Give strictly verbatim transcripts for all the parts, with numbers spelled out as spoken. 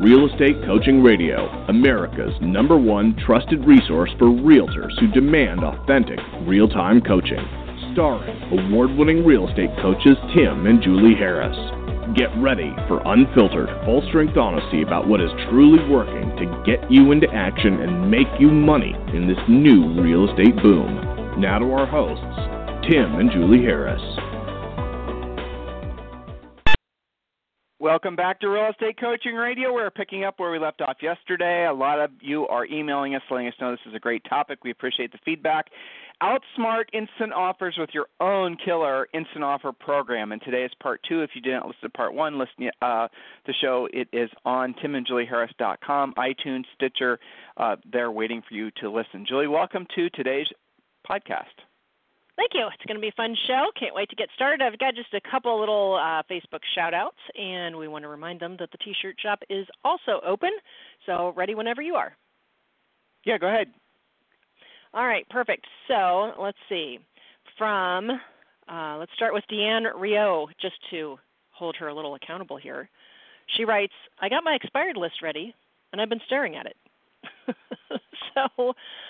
Real Estate Coaching Radio, America's number one trusted resource for realtors who demand authentic, real-time coaching. Starring award-winning real estate coaches Tim and Julie Harris. Get ready for unfiltered, full-strength honesty about what is truly working to get you into action and make you money in this new real estate boom. Now to our hosts, Tim and Julie Harris. Welcome back to Real Estate Coaching Radio. We're picking up where we left off yesterday. A lot of you are emailing us, letting us know this is a great topic. We appreciate the feedback. Outsmart instant offers with your own killer instant offer program. And today is part two. If you didn't listen to part one, listen to uh, the show. It is on tim and julie harris dot com, iTunes, Stitcher. Uh, they're waiting for you to listen. Julie, welcome to today's podcast. Thank you. It's going to be a fun show. Can't wait to get started. I've got just a couple little uh, Facebook shout-outs, and we want to remind them that the T-shirt shop is also open, so ready whenever you are. Yeah, go ahead. All right, perfect. So let's see. From, uh, let's start with Deanne Rio, just to hold her a little accountable here. She writes, I got my expired list ready, and I've been staring at it. so...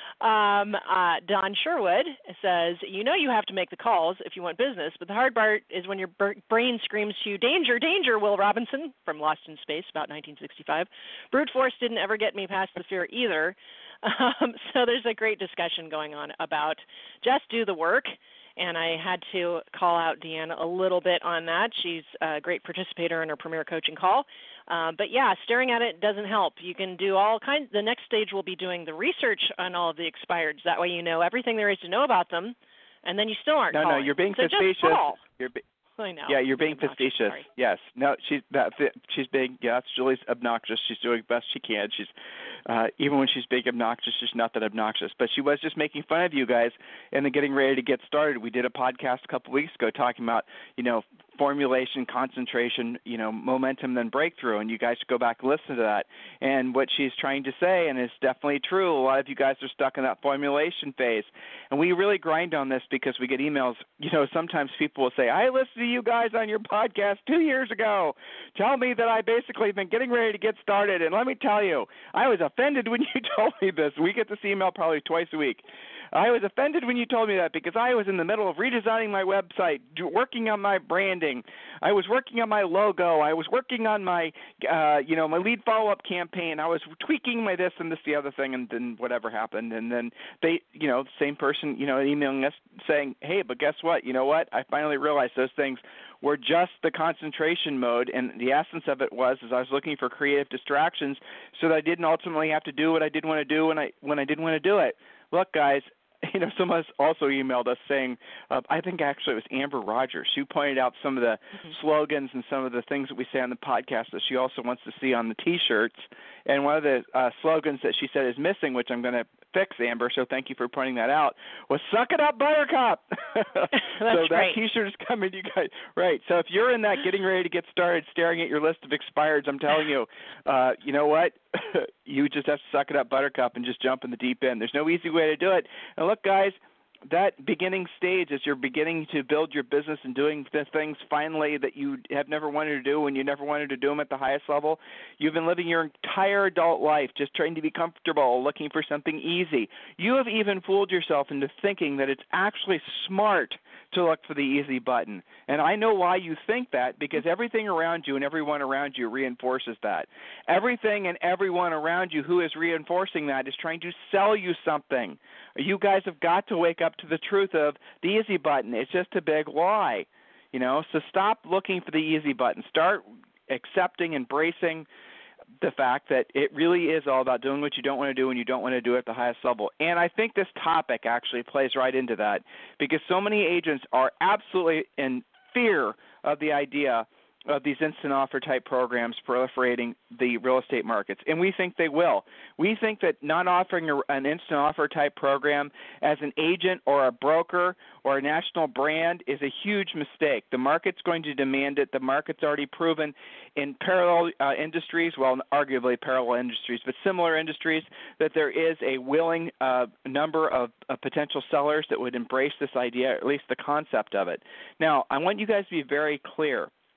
Um, uh, Don Sherwood says, you know you have to make the calls if you want business, but the hard part is when your b- brain screams to you, danger, danger, Will Robinson from Lost in Space, about nineteen sixty-five. Brute force didn't ever get me past the fear either. Um, so there's a great discussion going on about just do the work. And I had to call out Deanna a little bit on that. She's a great participator in our Premier Coaching Call. Um, but, yeah, staring at it doesn't help. You can do all kinds. The next stage will be doing the research on all of the expireds. That way you know everything there is to know about them, and then you still aren't no, calling. No, no, you're being so facetious. Just call. You're be- I know. Yeah, you're being obnoxious, facetious. sorry. Yes. No, she's that. She's being. Yeah, that's Julie's obnoxious. She's doing the best she can. She's uh, even when she's being obnoxious, she's not that obnoxious. But she was just making fun of you guys, and then getting ready to get started. We did a podcast a couple weeks ago talking about you know formulation, concentration, you know momentum, then breakthrough, and you guys should go back and listen to that. And what she's trying to say, and it's definitely true. A lot of you guys are stuck in that formulation phase, and we really grind on this because we get emails. You know, sometimes people will say, "I listened to you guys on your podcast two years ago. Tell me that I basically been getting ready to get started." And let me tell you, I was offended when you told me this. We get this email probably twice a week. I was offended when you told me that because I was in the middle of redesigning my website, working on my branding. I was working on my logo. I was working on my, uh, you know, my lead follow-up campaign. I was tweaking my this and this, the other thing, and then whatever happened. And then they, you know, the same person, you know, emailing us saying, hey, but guess what? You know what? I finally realized those things were just the concentration mode, and the essence of it was is I was looking for creative distractions so that I didn't ultimately have to do what I didn't want to do when I when I didn't want to do it. Look, guys, you know, someone also emailed us saying, uh, I think actually it was Amber Rogers. She pointed out some of the mm-hmm. slogans and some of the things that we say on the podcast that she also wants to see on the T-shirts. And one of the uh, slogans that she said is missing, which I'm going to fix, Amber, so thank you for pointing that out, was "Suck it up, Buttercup." That's so that right. T-shirt is coming to you guys. Right. So if you're in that getting ready to get started, staring at your list of expireds, I'm telling you, uh, you know what? You just have to suck it up, Buttercup, and just jump in the deep end. There's no easy way to do it. And look, guys, that beginning stage as you're beginning to build your business and doing the things finally that you have never wanted to do when you never wanted to do them at the highest level, you've been living your entire adult life just trying to be comfortable, looking for something easy. You have even fooled yourself into thinking that it's actually smart to look for the easy button. And I know why you think that, because everything around you and everyone around you reinforces that. Everything and everyone around you who is reinforcing that is trying to sell you something. You guys have got to wake up to the truth of the easy button. It's just a big lie, you know. So stop looking for the easy button. Start accepting, embracing the fact that it really is all about doing what you don't want to do when you don't want to do it at the highest level. And I think this topic actually plays right into that, because so many agents are absolutely in fear of the idea of these instant offer type programs proliferating the real estate markets, and we think they will. We think that not offering a, an instant offer type program as an agent or a broker or a national brand is a huge mistake. The market's going to demand it. The market's already proven in parallel uh, industries, well, arguably parallel industries, but similar industries, that there is a willing uh, number of, of potential sellers that would embrace this idea, or at least the concept of it. Now, I want you guys to be very clear.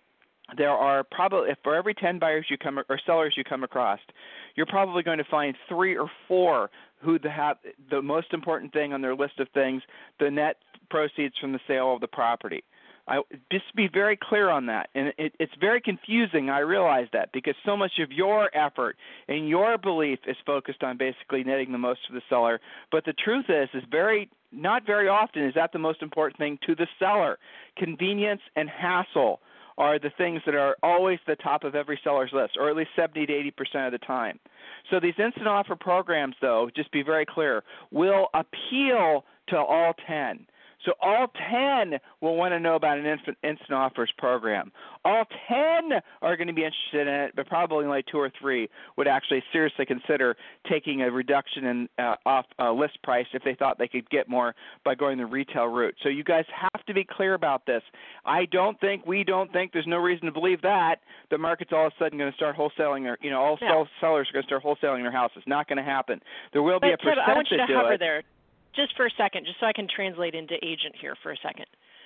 there are probably, for every ten buyers you come or sellers you come across, you're probably going to find three or four who have the most important thing on their list of things, the net proceeds from the sale of the property. I, just be very clear on that. And it, it's very confusing, I realize that, because so much of your effort and your belief is focused on basically netting the most to the seller. But the truth is, is very not very often is that the most important thing to the seller. Convenience and hassle are the things that are always the top of every seller's list, or at least seventy to eighty percent of the time. So these instant offer programs, though, just be very clear, will appeal to all ten. So all ten will want to know about an instant, instant offers program. All ten are going to be interested in it, but probably only two or three would actually seriously consider taking a reduction in uh, off uh, list price if they thought they could get more by going the retail route. So you guys have to be clear about this. I don't think, we don't think, there's no reason to believe that the market's all of a sudden going to start wholesaling, or you know, all yeah. sellers are going to start wholesaling their houses. Not going to happen. There will but be a percent I want you to do hover it. there. Just for a second, just so I can translate into agent here for a second.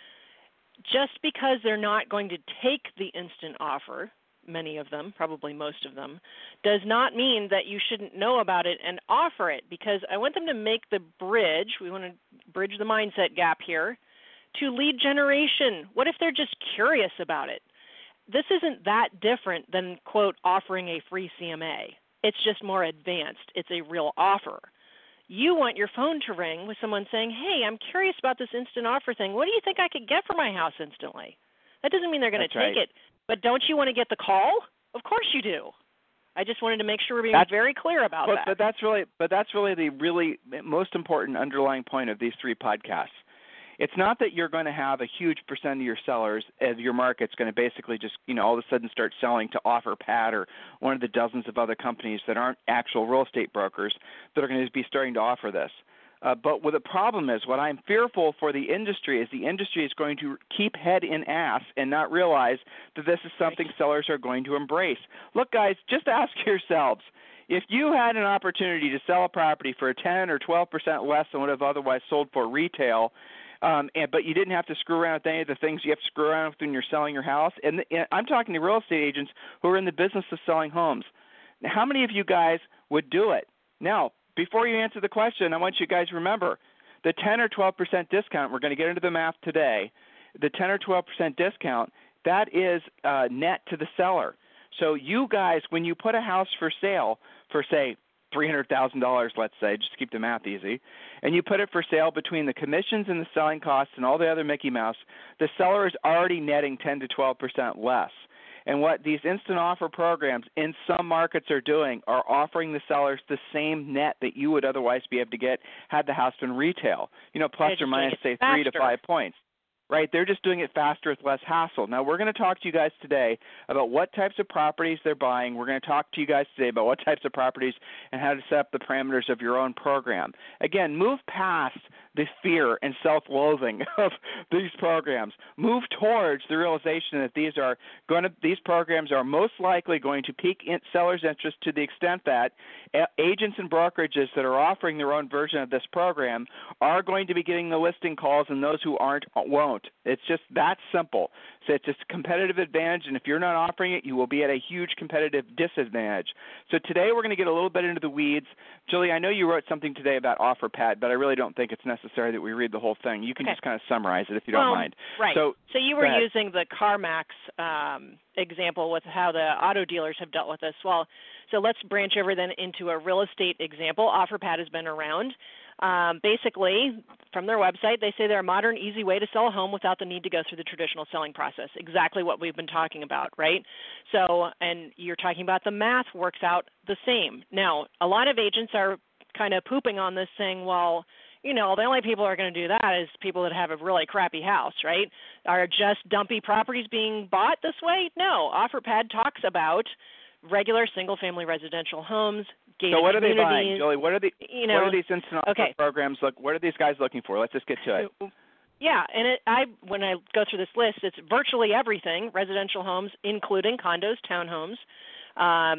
Just because they're not going to take the instant offer, many of them, probably most of them, does not mean that you shouldn't know about it and offer it, because I want them to make the bridge, we want to bridge the mindset gap here, to lead generation. What if they're just curious about it? This isn't that different than, quote, offering a free C M A. It's just more advanced. It's a real offer. You want your phone to ring with someone saying, hey, I'm curious about this instant offer thing. What do you think I could get for my house instantly? That doesn't mean they're going to take right. it. But don't you want to get the call? Of course you do. I just wanted to make sure we're being that's, very clear about but, that. But that's really, but that's really the really most important underlying point of these three podcasts. It's not that you're going to have a huge percent of your sellers as your market's going to basically just, you know, all of a sudden start selling to OfferPad or one of the dozens of other companies that aren't actual real estate brokers that are going to be starting to offer this. Uh, but what the problem is, what I'm fearful for the industry is the industry is going to keep head in ass and not realize that this is something sellers are going to embrace. Look, guys, just ask yourselves, if you had an opportunity to sell a property for ten or twelve percent less than would have otherwise sold for retail, Um, and, but you didn't have to screw around with any of the things you have to screw around with when you're selling your house. And, the, and I'm talking to real estate agents who are in the business of selling homes. Now, how many of you guys would do it? Now, before you answer the question, I want you guys to remember the ten or twelve percent discount. We're going to get into the math today. The ten or twelve percent discount, that is uh, net to the seller. So you guys, when you put a house for sale for, say, three hundred thousand dollars, let's say, just to keep the math easy, and you put it for sale between the commissions and the selling costs and all the other Mickey Mouse, the seller is already netting ten to twelve percent less. And what these instant offer programs in some markets are doing are offering the sellers the same net that you would otherwise be able to get had the house been retail, you know, plus or minus, say, faster. three to five points. Right, they're just doing it faster with less hassle. Now, we're going to talk to you guys today about what types of properties they're buying. We're going to talk to you guys today about what types of properties and how to set up the parameters of your own program. Again, move past the fear and self-loathing of these programs. Move towards the realization that these are going to these programs are most likely going to pique in sellers' interest to the extent that agents and brokerages that are offering their own version of this program are going to be getting the listing calls, and those who aren't won't. It's just that simple. So it's just a competitive advantage, and if you're not offering it, you will be at a huge competitive disadvantage. So today we're going to get a little bit into the weeds. Julie, I know you wrote something today about OfferPad, but I really don't think it's necessary that we read the whole thing. You can okay. just kind of summarize it if you well, don't mind. Right. So, so you were using the CarMax um, example with how the auto dealers have dealt with this. Well, so let's branch over then into a real estate example. OfferPad has been around. Um, basically, from their website, they say they're a modern, easy way to sell a home without the need to go through the traditional selling process. Exactly what we've been talking about, right? So, and you're talking about the math works out the same. Now, a lot of agents are kind of pooping on this, saying, well, you know, the only people who are going to do that is people that have a really crappy house, right? Are just dumpy properties being bought this way? No. OfferPad talks about regular single-family residential homes, gated So what are they communities. buying, Julie? What are the you know, what are these instant offer okay. programs look? What are these guys looking for? Let's just get to it. Yeah, and it, I when I go through this list, it's virtually everything: residential homes, including condos, townhomes, um,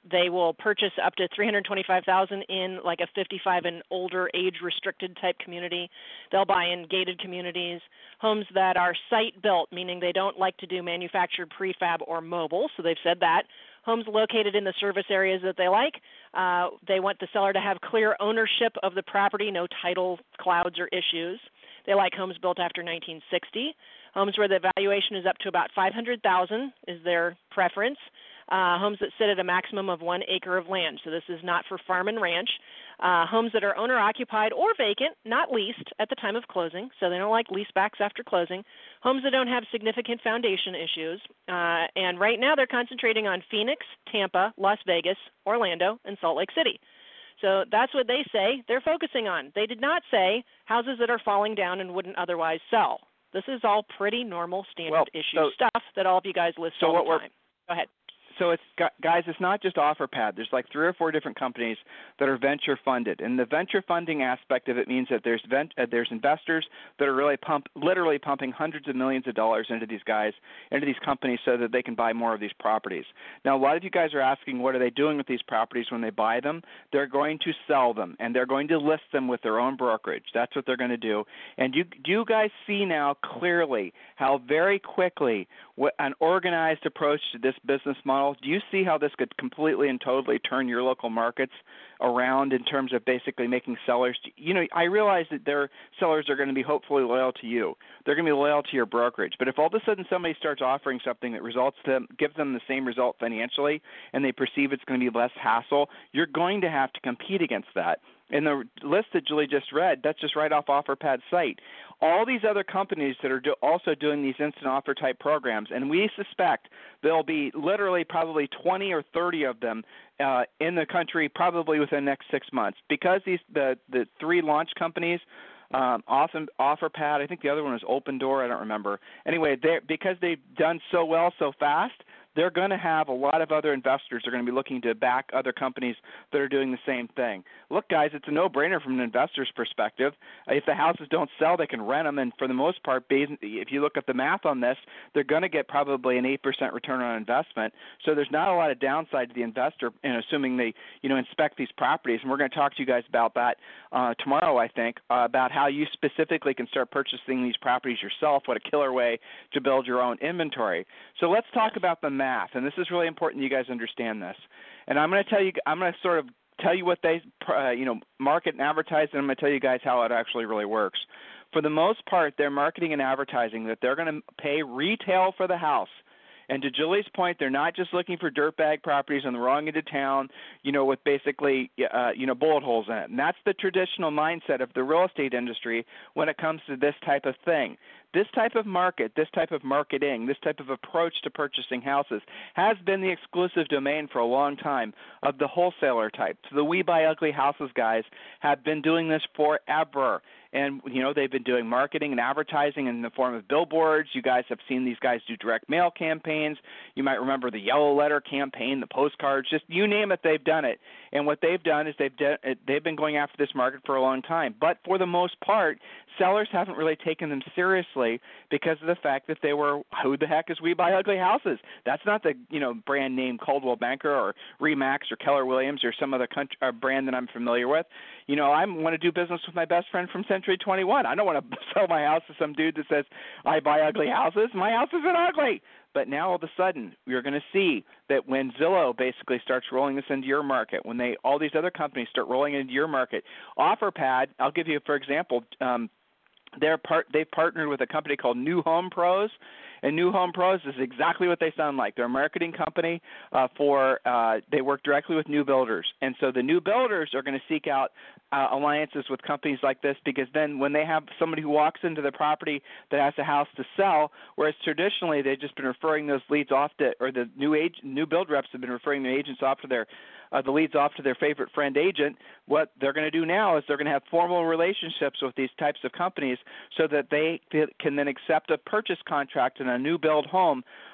They will purchase up to three hundred twenty-five thousand dollars in like a fifty-five and older age-restricted type community. They'll buy in gated communities, homes that are site-built, meaning they don't like to do manufactured prefab or mobile, so they've said that. Homes located in the service areas that they like. Uh, they want the seller to have clear ownership of the property, no title clouds or issues. They like homes built after nineteen sixty. Homes where the valuation is up to about five hundred thousand dollars is their preference. Uh, homes that sit at a maximum of one acre of land. So this is not for farm and ranch. Uh, homes that are owner-occupied or vacant, not leased at the time of closing. So they don't like leasebacks after closing. Homes that don't have significant foundation issues. Uh, and right now they're concentrating on Phoenix, Tampa, Las Vegas, Orlando, and Salt Lake City. So that's what they say they're focusing on. They did not say houses that are falling down and wouldn't otherwise sell. This is all pretty normal standard well, issue so, stuff that all of you guys list so all what the we're, time. Go ahead. So it's guys, it's not just OfferPad. There's like three or four different companies that are venture funded, and the venture funding aspect of it means that there's vent, uh, there's investors that are really pump, literally pumping hundreds of millions of dollars into these guys, into these companies, so that they can buy more of these properties. Now, a lot of you guys are asking, what are they doing with these properties when they buy them? They're going to sell them, and they're going to list them with their own brokerage. That's what they're going to do. And you, do you guys see now clearly how very quickly what, an organized approach to this business model? Do you see how this could completely and totally turn your local markets around in terms of basically making sellers? You know, I realize that their sellers are going to be hopefully loyal to you. They're going to be loyal to your brokerage. But if all of a sudden somebody starts offering something that results to them, gives them the same result financially, and they perceive it's going to be less hassle, you're going to have to compete against that. In the list that Julie just read, that's just right off OfferPad's site. All these other companies that are do also doing these instant offer type programs, and we suspect there'll be literally probably twenty or thirty of them uh, in the country probably within the next six months. Because these the, the three launch companies, um, often OfferPad, I think the other one was Open Door, I don't remember. Anyway, because they've done so well so fast, they're going to have a lot of other investors that are going to be looking to back other companies that are doing the same thing. Look, guys, it's a no-brainer from an investor's perspective. If the houses don't sell, they can rent them, and for the most part, if you look at the math on this, they're going to get probably an eight percent return on investment. So there's not a lot of downside to the investor in assuming they, you know, inspect these properties. And we're going to talk to you guys about that uh, tomorrow, I think, uh, about how you specifically can start purchasing these properties yourself, what a killer way to build your own inventory. So let's talk about the math, and this is really important you guys understand this. And I'm going to tell you, I'm going to sort of tell you what they, uh, you know, market and advertise, and I'm going to tell you guys how it actually really works. For the most part, they're marketing and advertising that they're going to pay retail for the house. And to Julie's point, they're not just looking for dirtbag properties on the wrong end of town, you know, with basically, uh, you know, bullet holes in it. And that's the traditional mindset of the real estate industry when it comes to this type of thing. This type of market, this type of marketing, this type of approach to purchasing houses has been the exclusive domain for a long time of the wholesaler type. So the We Buy Ugly Houses guys have been doing this forever. And, you know, they've been doing marketing and advertising in the form of billboards. You guys have seen these guys do direct mail campaigns. You might remember the yellow letter campaign, the postcards, just you name it, they've done it. And what they've done is they've de- they've been going after this market for a long time. But for the most part, sellers haven't really taken them seriously because of the fact that they were, who the heck is We Buy Ugly Houses? That's not the, you know, brand name Coldwell Banker or Remax or Keller Williams or some other country, uh, brand that I'm familiar with. You know, I want to do business with my best friend from Century twenty-one. I don't want to sell my house to some dude that says, I buy ugly houses. My house isn't ugly. But now all of a sudden, you're going to see that when Zillow basically starts rolling this into your market, when they all these other companies start rolling into your market, OfferPad, I'll give you, for example, um, they're part, they've partnered with a company called New Home Pros. And New Home Pros is exactly what they sound like. They're a marketing company uh, for uh, they work directly with new builders. And so the new builders are going to seek out uh, alliances with companies like this because then when they have somebody who walks into the property that has a house to sell, whereas traditionally they've just been referring those leads off to, or the new age, new build reps have been referring their agents off to their Uh, the leads off to their favorite friend agent, what they're going to do now is they're going to have formal relationships with these types of companies so that they can then accept a purchase contract in a new build home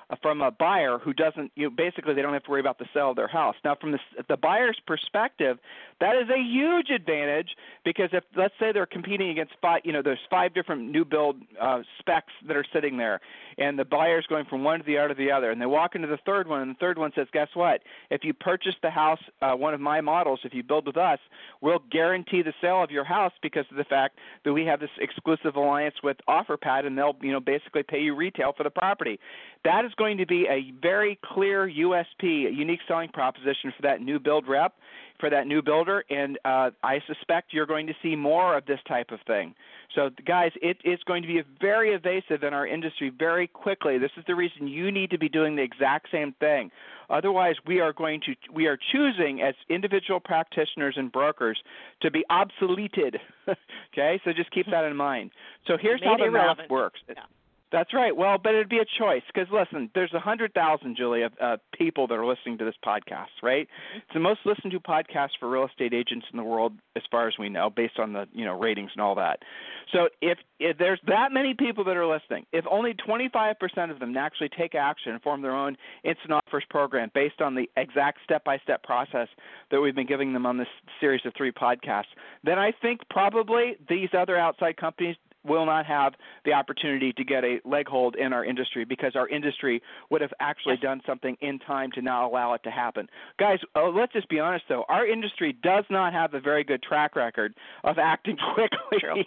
from a buyer who doesn't, you know, basically they don't have to worry about the sale of their house. Now, from the, the buyer's perspective, that is a huge advantage because if, let's say they're competing against five, you know, there's five different new build uh, specs that are sitting there, and the buyer's going from one to the other to the other, and they walk into the third one, and the third one says, guess what? If you purchase the house, uh, one of my models, if you build with us, we'll guarantee the sale of your house because of the fact that we have this exclusive alliance with OfferPad, and they'll, you know, basically pay you retail for the property. That is going to be a very clear U S P, a unique selling proposition for that new build rep, for that new builder, and uh, I suspect you're going to see more of this type of thing. So, guys, it is going to be very evasive in our industry very quickly. This is the reason you need to be doing the exact same thing. Otherwise, we are going to we are choosing as individual practitioners and brokers to be obsoleted. Okay, so just keep that in mind. So here's Made how the irrelevant. math works. Yeah. That's right. Well, but it'd be a choice because, listen, there's one hundred thousand, Julie, of uh, people that are listening to this podcast, right? Mm-hmm. It's the most listened to podcast for real estate agents in the world as far as we know, based on the, you know, ratings and all that. So if, if there's that many people that are listening, if only twenty-five percent of them actually take action and form their own instant offers program based on the exact step-by-step process that we've been giving them on this series of three podcasts, then I think probably these other outside companies will not have the opportunity to get a leg hold in our industry because our industry would have actually yes. done something in time to not allow it to happen. Guys, uh, let's just be honest, though. Our industry does not have a very good track record of acting quickly.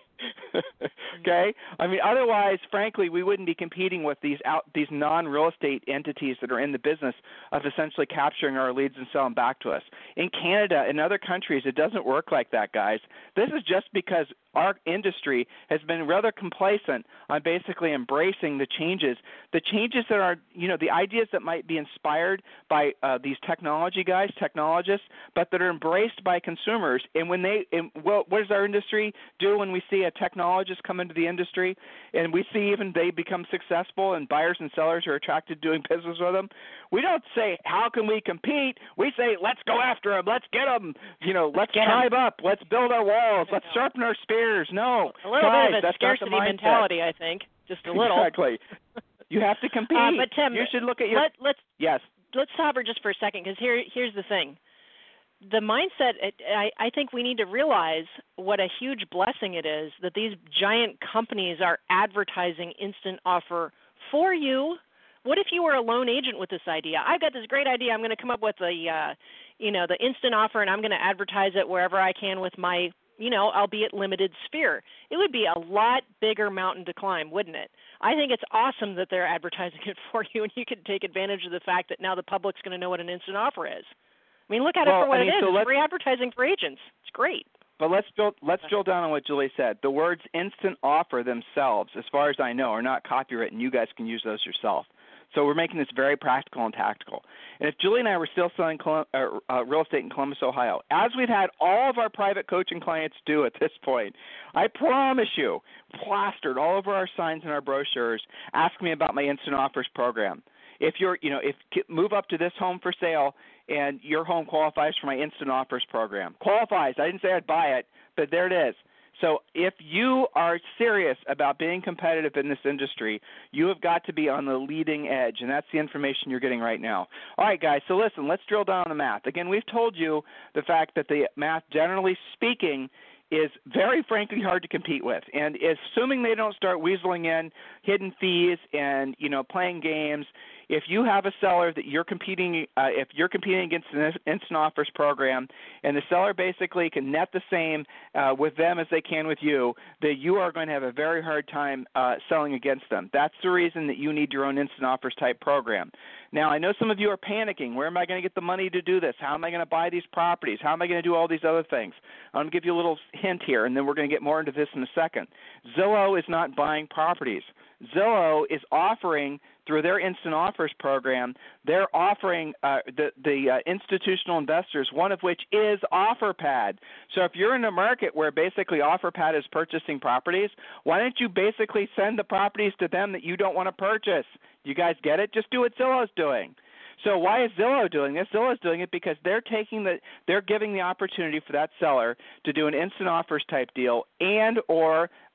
Okay? I mean, otherwise, frankly, we wouldn't be competing with these out these non-real estate entities that are in the business of essentially capturing our leads and selling back to us. In Canada and other countries, it doesn't work like that, guys. This is just because our industry has been rather complacent on basically embracing the changes, the changes that are, you know, the ideas that might be inspired by uh, these technology guys, technologists, but that are embraced by consumers. And when they, and well, what does our industry do when we see a technologist come into the industry and we see even they become successful and buyers and sellers are attracted to doing business with them? We don't say, how can we compete? We say, let's go after them. Let's get them. You know, let's tribe up. Let's build our walls. Let's sharpen our spears. No, a little guys, bit of a that's scarcity not the mentality, I think. Just a little. Exactly. You have to compete. Uh, but Tim, you should look at your. Let, let's yes. Let's hover just for a second because here, here's the thing. The mindset, I, I think we need to realize what a huge blessing it is that these giant companies are advertising instant offer for you. What if you were a lone agent with this idea? I've got this great idea. I'm going to come up with a, uh, you know, the instant offer, and I'm going to advertise it wherever I can with my, you know, albeit limited sphere. It would be a lot bigger mountain to climb, wouldn't it? I think it's awesome that they're advertising it for you, and you can take advantage of the fact that now the public's going to know what an instant offer is. I mean, look at well, it for what I mean, it is. So it's free advertising for agents. It's great. But let's drill, let's drill down on what Julie said. The words instant offer themselves, as far as I know, are not copywritten. You guys can use those yourself. So we're making this very practical and tactical. And if Julie and I were still selling Colum- uh, uh, real estate in Columbus, Ohio, as we've had all of our private coaching clients do at this point, I promise you, plastered all over our signs and our brochures, ask me about my instant offers program. If you're, you know, if move up to this home for sale and your home qualifies for my instant offers program. Qualifies. I didn't say I'd buy it, but there it is. So if you are serious about being competitive in this industry, you have got to be on the leading edge, and that's the information you're getting right now. All right, guys, so listen, let's drill down on the math. Again, we've told you the fact that the math, generally speaking, is very frankly hard to compete with. And assuming they don't start weaseling in hidden fees and, you know, playing games, if you have a seller that you're competing, uh, if you're competing against an instant offers program, and the seller basically can net the same uh, with them as they can with you, that you are going to have a very hard time uh, selling against them. That's the reason that you need your own instant offers type program. Now, I know some of you are panicking. Where am I going to get the money to do this? How am I going to buy these properties? How am I going to do all these other things? I'm going to give you a little hint here, and then we're going to get more into this in a second. Zillow is not buying properties. Zillow is offering, through their instant offers program, they're offering uh, the, the uh, institutional investors, one of which is OfferPad. So if you're in a market where basically OfferPad is purchasing properties, why don't you basically send the properties to them that you don't want to purchase? You guys get it? Just do what Zillow's doing. So why is Zillow doing this? Zillow is doing it because they're taking the, they're giving the opportunity for that seller to do an instant offers type deal and or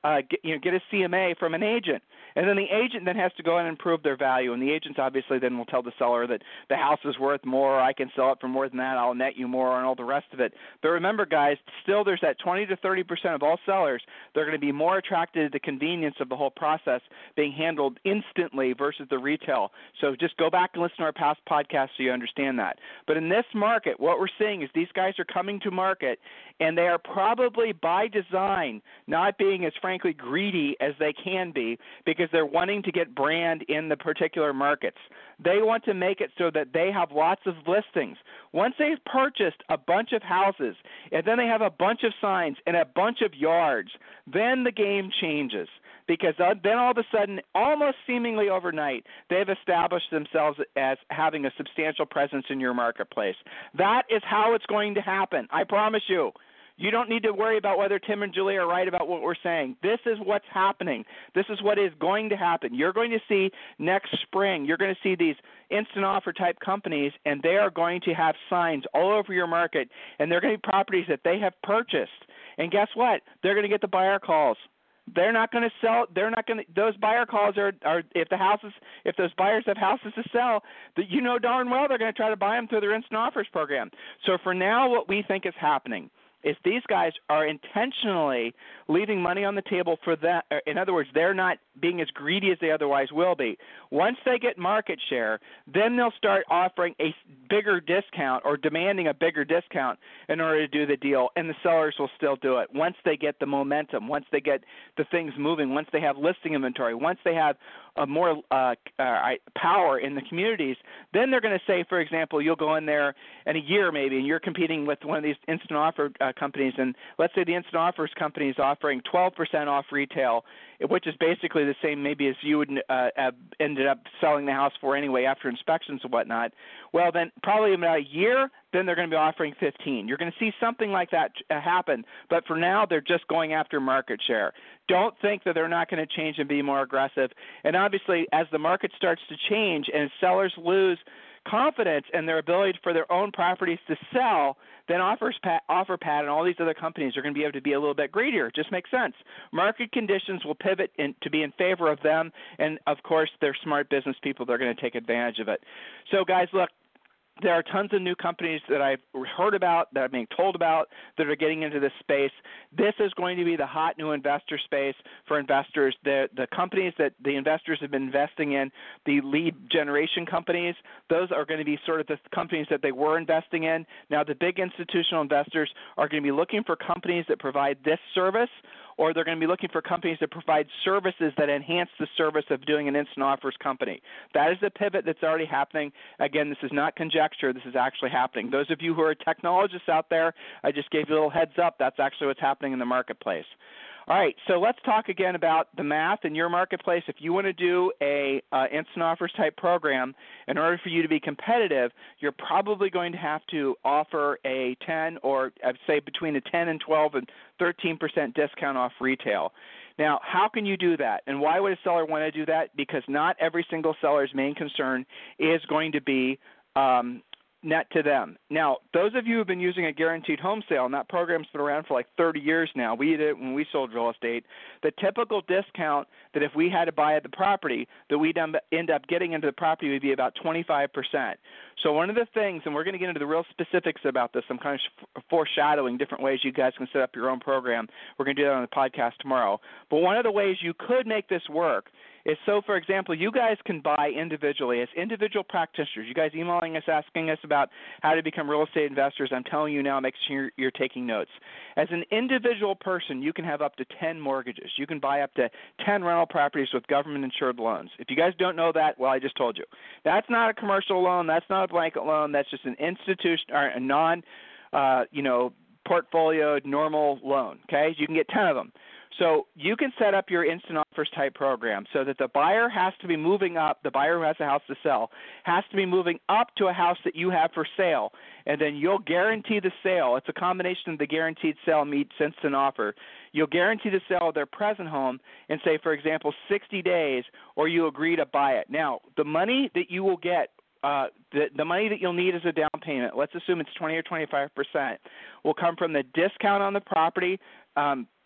uh, get, you know, get a C M A from an agent. And then the agent then has to go in and prove their value. And the agents obviously then will tell the seller that the house is worth more, I can sell it for more than that, I'll net you more, and all the rest of it. But remember, guys, still there's that twenty to thirty percent of all sellers, they're going to be more attracted to the convenience of the whole process being handled instantly versus the retail. So just go back and listen to our past podcasts so you understand that. But in this market, what we're seeing is these guys are coming to market, and they are probably by design not being as frankly greedy as they can be, because they're wanting to get brand in the particular markets. They want to make it so that they have lots of listings. Once they've purchased a bunch of houses, and then they have a bunch of signs and a bunch of yards, then the game changes. Because then all of a sudden, almost seemingly overnight, they've established themselves as having a substantial presence in your marketplace. That is how it's going to happen. I promise you. You don't need to worry about whether Tim and Julie are right about what we're saying. This is what's happening. This is what is going to happen. You're going to see next spring, you're going to see these instant offer type companies, and they are going to have signs all over your market, and they're going to be properties that they have purchased. And guess what? They're going to get the buyer calls. They're not going to sell. They're not going to. Those buyer calls are, are if the houses, if those buyers have houses to sell, that you know darn well they're going to try to buy them through their instant offers program. So for now, what we think is happening is these guys are intentionally leaving money on the table for that. In other words, they're not being as greedy as they otherwise will be. Once they get market share, then they'll start offering a bigger discount or demanding a bigger discount in order to do the deal, and the sellers will still do it once they get the momentum, once they get the things moving, once they have listing inventory, once they have a more uh, uh, power in the communities. Then they're going to say, for example, you'll go in there in a year maybe, and you're competing with one of these instant offer uh, companies, and let's say the instant offers company is offering twelve percent off retail, which is basically the same maybe as you would uh, have ended up selling the house for anyway after inspections and whatnot. Well, then probably in about a year, then they're going to be offering fifteen. You're going to see something like that happen, but for now they're just going after market share. Don't think that they're not going to change and be more aggressive. And obviously, as the market starts to change and sellers lose confidence in their ability for their own properties to sell, then offers, OfferPad and all these other companies are going to be able to be a little bit greedier. It just makes sense. Market conditions will pivot in, to be in favor of them, and, of course, they're smart business people. They're going to take advantage of it. So, guys, look, there are tons of new companies that I've heard about, that I'm being told about, that are getting into this space. This is going to be the hot new investor space for investors. The, the companies that the investors have been investing in, the lead generation companies, those are going to be sort of the companies that they were investing in. Now, the big institutional investors are going to be looking for companies that provide this service, or they're going to be looking for companies that provide services that enhance the service of doing an instant offers company. That is the pivot that's already happening. Again, this is not conjecture. This is actually happening. Those of you who are technologists out there, I just gave you a little heads up. That's actually what's happening in the marketplace. All right, so let's talk again about the math in your marketplace. If you want to do a uh, instant offers type program, in order for you to be competitive, you're probably going to have to offer a ten, or I'd say between a ten and twelve and thirteen percent discount off retail. Now, how can you do that? And why would a seller want to do that? Because not every single seller's main concern is going to be um, net to them. Now, those of you who have been using a guaranteed home sale, and that program's been around for like thirty years now, we did it when we sold real estate, the typical discount that if we had to buy at the property that we'd end up getting into the property would be about twenty-five percent. So one of the things, and we're going to get into the real specifics about this, I'm kind of foreshadowing different ways you guys can set up your own program. We're going to do that on the podcast tomorrow. But one of the ways you could make this work is, so, for example, you guys can buy individually as individual practitioners. You guys emailing us asking us about how to become real estate investors. I'm telling you now, make sure you're, you're taking notes. As an individual person, you can have up to ten mortgages. You can buy up to ten rental properties with government-insured loans. If you guys don't know that, well, I just told you. That's not a commercial loan. That's not a blanket loan. That's just an institution or a non, uh, you know, portfolio normal loan. Okay, you can get ten of them. So you can set up your instant offers type program so that the buyer has to be moving up, the buyer who has a house to sell, has to be moving up to a house that you have for sale, and then you'll guarantee the sale. It's a combination of the guaranteed sale meets instant offer. You'll guarantee the sale of their present home in, say, for example, sixty days, or you agree to buy it. Now, the money that you will get, Uh, the, the money that you'll need as a down payment, let's assume it's twenty or twenty-five percent, will come from the discount on the property, um,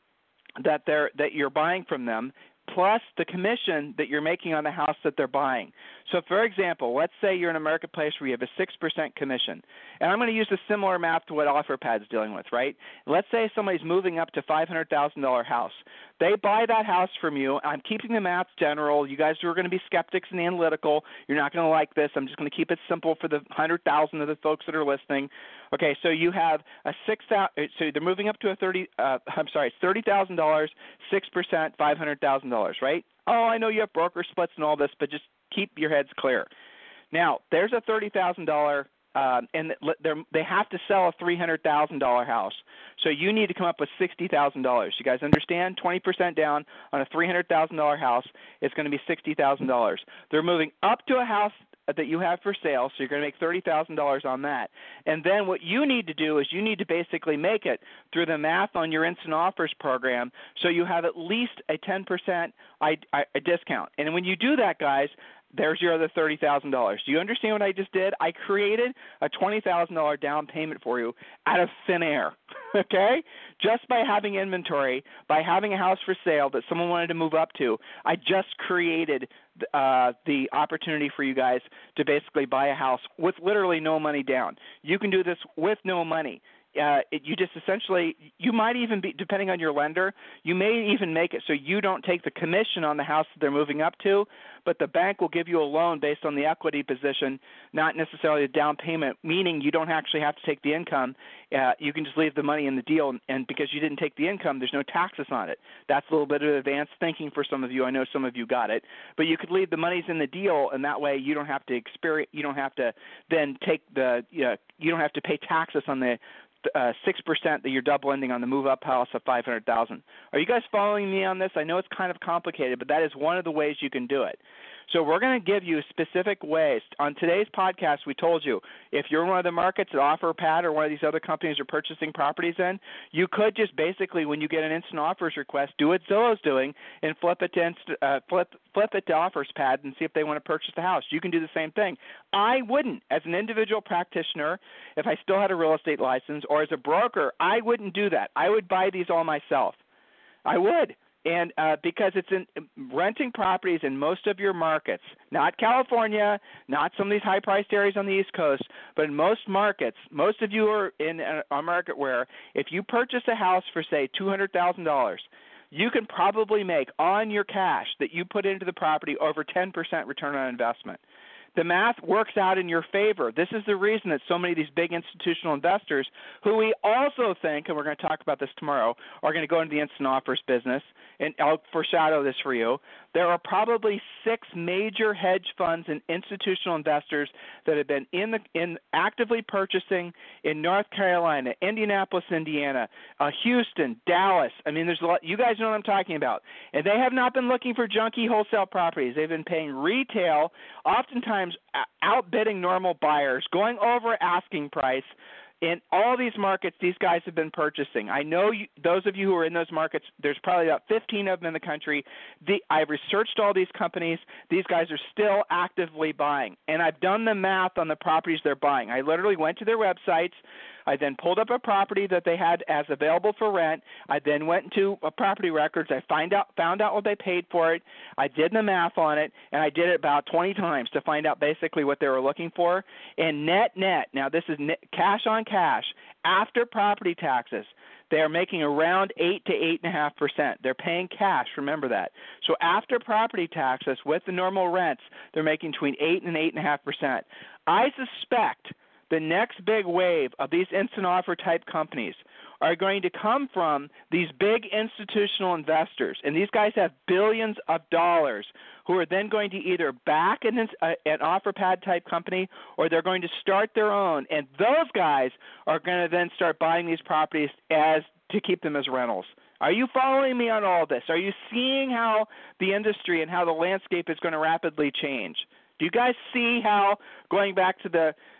that they're that you're buying from them, plus the commission that you're making on the house that they're buying. So, for example, let's say you're in a marketplace where you have a six percent commission. And I'm going to use a similar math to what OfferPad's dealing with, right? Let's say somebody's moving up to five hundred thousand dollars house. They buy that house from you. I'm keeping the math general. You guys are going to be skeptics and analytical. You're not going to like this. I'm just going to keep it simple for the one hundred thousand of the folks that are listening. Okay, so you have a six thousand. So they're moving up to a thirty. Uh, I'm sorry, it's thirty thousand dollars, six percent, five hundred thousand dollars, right? Oh, I know you have broker splits and all this, but just keep your heads clear. Now, there's a thirty thousand dollars, uh, and they have to sell a three hundred thousand dollars house. So you need to come up with sixty thousand dollars. You guys understand? twenty percent down on a three hundred thousand dollars house is going to be sixty thousand dollars. They're moving up to a house that you have for sale, so you're going to make thirty thousand dollars on that. And then what you need to do is you need to basically make it through the math on your instant offers program, so you have at least a ten percent I, I, a discount. And when you do that, guys, there's your other thirty thousand dollars. Do you understand what I just did? I created a twenty thousand dollars down payment for you out of thin air, okay? Just by having inventory, by having a house for sale that someone wanted to move up to, I just created uh, the opportunity for you guys to basically buy a house with literally no money down. You can do this with no money. Uh, it, you just essentially, you might even be, depending on your lender, you may even make it so you don't take the commission on the house that they're moving up to, but the bank will give you a loan based on the equity position, not necessarily a down payment, meaning you don't actually have to take the income. Uh, you can just leave the money in the deal, and, and because you didn't take the income, there's no taxes on it. That's a little bit of advanced thinking for some of you. I know some of you got it, but you could leave the monies in the deal, and that way you don't have to experience, you don't have to then take the, you know, you don't have to pay taxes on the Uh, six percent that you're double ending on the move-up house of five hundred thousand dollars. Are you guys following me on this? I know it's kind of complicated, but that is one of the ways you can do it. So we're going to give you specific ways. On today's podcast, we told you if you're in one of the markets that OfferPad or one of these other companies are purchasing properties in, you could just basically, when you get an instant offers request, do what Zillow's doing and flip it to inst- uh, flip flip it to OfferPad and see if they want to purchase the house. You can do the same thing. I wouldn't, as an individual practitioner, if I still had a real estate license, or as a broker, I wouldn't do that. I would buy these all myself. I would. And uh, because it's in renting properties in most of your markets, not California, not some of these high-priced areas on the East Coast, but in most markets, most of you are in a, a market where if you purchase a house for, say, two hundred thousand dollars, you can probably make on your cash that you put into the property over ten percent return on investment. The math works out in your favor. This is the reason that so many of these big institutional investors, who we also think, and we're going to talk about this tomorrow, are going to go into the instant offers business, and I'll foreshadow this for you. There are probably six major hedge funds and institutional investors that have been in the in actively purchasing in North Carolina, Indianapolis, Indiana, uh, Houston, Dallas. I mean, there's a lot. You guys know what I'm talking about. And they have not been looking for junky wholesale properties. They've been paying retail, oftentimes outbidding normal buyers, going over asking price. In all these markets, these guys have been purchasing. I know you, those of you who are in those markets, there's probably about fifteen of them in the country. The, I've researched all these companies. These guys are still actively buying. And I've done the math on the properties they're buying. I literally went to their websites. I then pulled up a property that they had as available for rent. I then went into a property records. I find out, found out what they paid for it. I did the math on it, and I did it about twenty times to find out basically what they were looking for. And net, net, now this is net, cash on cash, after property taxes, they are making around eight to eight point five percent. They're paying cash, remember that. So after property taxes with the normal rents, they're making between eight and eight point five percent. I suspect the next big wave of these instant offer type companies are going to come from these big institutional investors. And these guys have billions of dollars who are then going to either back an, uh, an OfferPad type company, or they're going to start their own. And those guys are going to then start buying these properties as to keep them as rentals. Are you following me on all this? Are you seeing how the industry and how the landscape is going to rapidly change? Do you guys see how, going back to the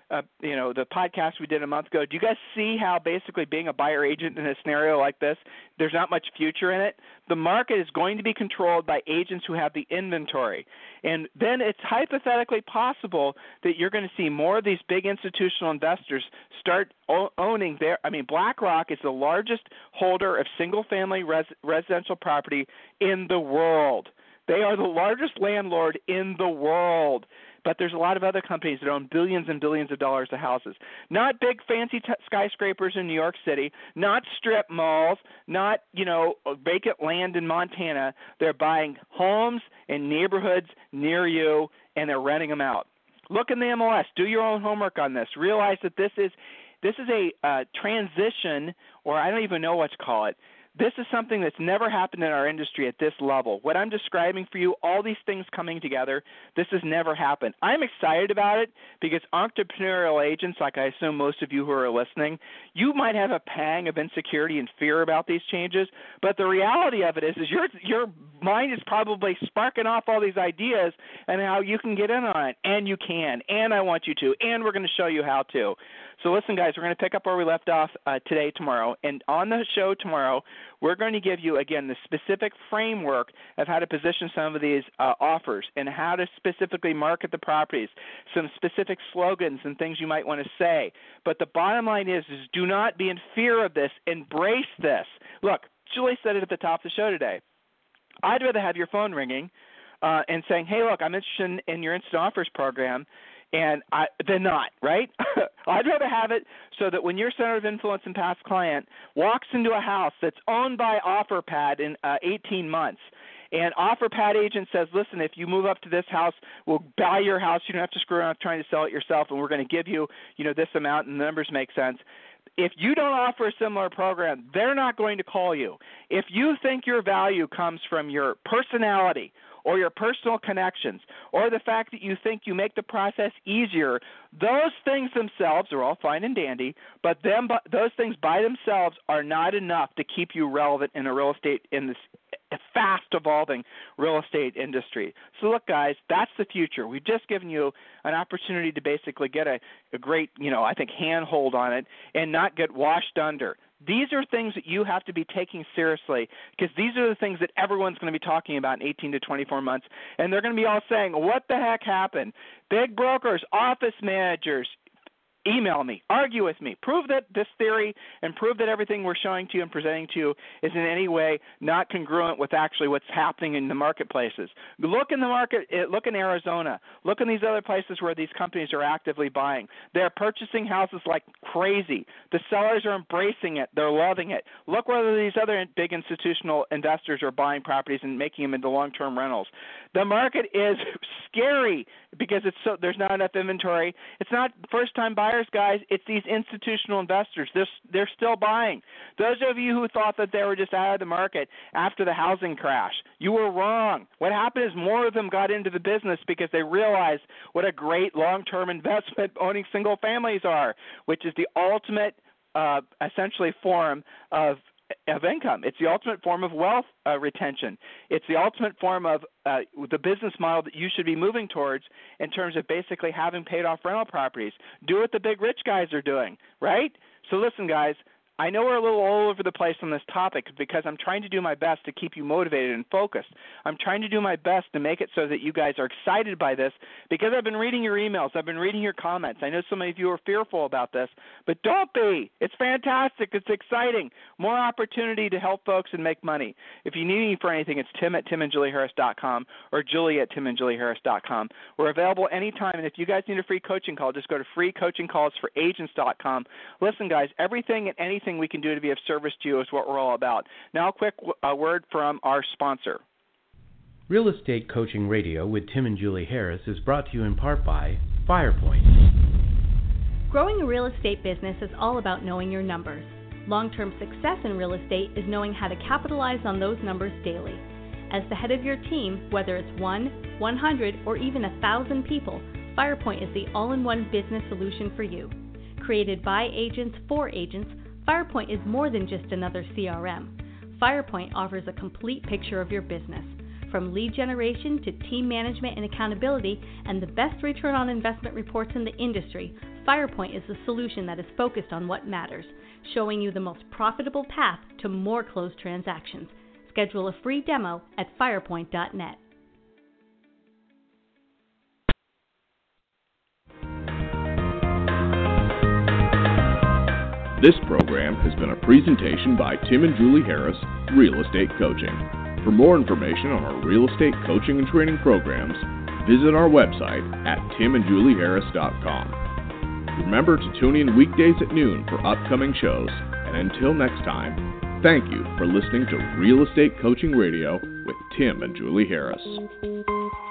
uh, you know, the podcast we did a month ago, do you guys see how basically being a buyer agent in a scenario like this, there's not much future in it? The market is going to be controlled by agents who have the inventory. And then it's hypothetically possible that you're going to see more of these big institutional investors start o- owning their, I mean, BlackRock is the largest holder of single-family res- residential property in the world. They are the largest landlord in the world. But there's a lot of other companies that own billions and billions of dollars of houses. Not big fancy t- skyscrapers in New York City, not strip malls, not, you know, vacant land in Montana. They're buying homes in neighborhoods near you, and they're renting them out. Look in the M L S. Do your own homework on this. Realize that this is this is a uh, transition, or I don't even know what to call it. This is something that's never happened in our industry at this level. What I'm describing for you, all these things coming together, this has never happened. I'm excited about it because entrepreneurial agents, like I assume most of you who are listening, you might have a pang of insecurity and fear about these changes, but the reality of it is, is your your mind is probably sparking off all these ideas and how you can get in on it, and you can, and I want you to, and we're going to show you how to. So listen, guys, we're going to pick up where we left off uh, today, tomorrow, and on the show tomorrow, we're going to give you, again, the specific framework of how to position some of these uh, offers and how to specifically market the properties, some specific slogans and things you might want to say. But the bottom line is, is do not be in fear of this. Embrace this. Look, Julie said it at the top of the show today. I'd rather have your phone ringing uh, and saying, hey, look, I'm interested in your instant offers program, and I, than not, right? I'd rather have it so that when your center of influence and past client walks into a house that's owned by OfferPad in uh, eighteen months, and OfferPad agent says, listen, if you move up to this house, we'll buy your house. You don't have to screw around trying to sell it yourself, and we're going to give you, you know, this amount, and the numbers make sense. If you don't offer a similar program, they're not going to call you. If you think your value comes from your personality or your personal connections, or the fact that you think you make the process easier, those things themselves are all fine and dandy, but them, those things by themselves are not enough to keep you relevant in a real estate, in this fast-evolving real estate industry. So look, guys, that's the future. We've just given you an opportunity to basically get a, a great, you know, I think, handhold on it and not get washed under. These are things that you have to be taking seriously, because these are the things that everyone's going to be talking about in eighteen to twenty-four months, and they're going to be all saying, what the heck happened? Big brokers, office managers, email me, argue with me, prove that this theory and prove that everything we're showing to you and presenting to you is in any way not congruent with actually what's happening in the marketplaces. Look in the market, look in Arizona, look in these other places where these companies are actively buying. They're purchasing houses like crazy. The sellers are embracing it. They're loving it. Look whether these other big institutional investors are buying properties and making them into long-term rentals. The market is scary because it's so there's not enough inventory. It's not first-time buyers, guys. It's these institutional investors. They're, they're still buying. Those of you who thought that they were just out of the market after the housing crash, you were wrong. What happened is more of them got into the business because they realized what a great long-term investment owning single families are, which is the ultimate, uh, essentially, form of of income. It's the ultimate form of wealth uh, retention. It's the ultimate form of uh, the business model that you should be moving towards in terms of basically having paid off rental properties. Do what the big rich guys are doing, right? So listen, guys, I know we're a little all over the place on this topic because I'm trying to do my best to keep you motivated and focused. I'm trying to do my best to make it so that you guys are excited by this because I've been reading your emails. I've been reading your comments. I know so many of you are fearful about this, but don't be. It's fantastic. It's exciting. More opportunity to help folks and make money. If you need me for anything, it's tim at tim and julie harris dot com or julie at tim and julie harris dot com. We're available anytime, and if you guys need a free coaching call, just go to free coaching calls for agents dot com. Listen, guys, everything and anything we can do to be of service to you is what we're all about. Now, a quick uh, word from our sponsor. Real Estate Coaching Radio with Tim and Julie Harris is brought to you in part by FirePoint. Growing a real estate business is all about knowing your numbers. Long-term success in real estate is knowing how to capitalize on those numbers daily. As the head of your team, whether it's one, one hundred, or even a thousand people, FirePoint is the all-in-one business solution for you. Created by agents for agents, FirePoint is more than just another C R M. FirePoint offers a complete picture of your business, from lead generation to team management and accountability, and the best return on investment reports in the industry. FirePoint is the solution that is focused on what matters, showing you the most profitable path to more closed transactions. Schedule a free demo at firepoint dot net. This program has been a presentation by Tim and Julie Harris, Real Estate Coaching. For more information on our real estate coaching and training programs, visit our website at tim and julie harris dot com. Remember to tune in weekdays at noon for upcoming shows, and until next time, thank you for listening to Real Estate Coaching Radio with Tim and Julie Harris.